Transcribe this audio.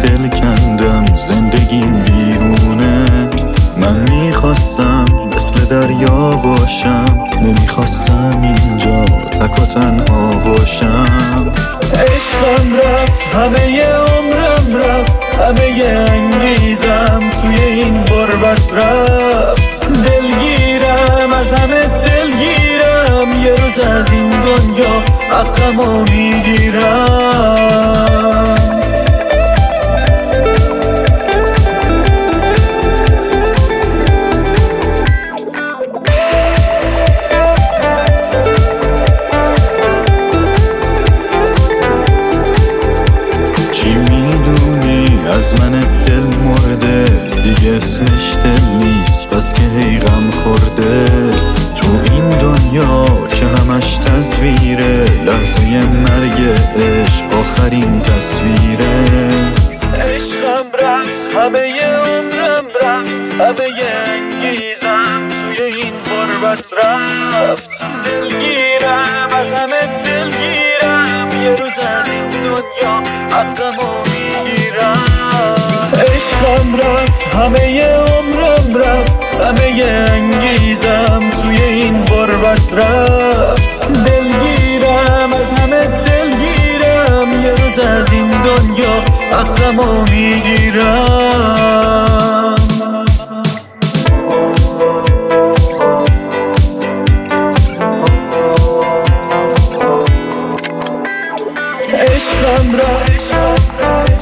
دل کندم زندگیم بیرونه. من میخواستم مثل دریا باشم، نمیخواستم اینجا تک و تنها باشم. عشقم رفت، همه عمرم رفت، همه انگیزم توی این غربت رفت. دلگیرم، از همه دلگیرم، یه روز از این دنیا حقمو میگیرم. چی میدونی از من دل مرده، دیگه اسمش دل نیست پس که هی غم خورده. تو این دنیا که همش تصویره، لحظه مرگ عشق آخرین تصویره. عشقم رفت، همه عمرم رفت، همه انگیزم توی این غربت رفت. دلگیرم، از همه دلگیرم، یه روز از این دنیا حقمو میگیرم. عشقم رفت، همه عمرم رفت، همه انگیزم توی این غربت رفت. دلگیرم، از همه دلگیرم، یه روز از این دنیا حقمو میگیرم. عشقم رفت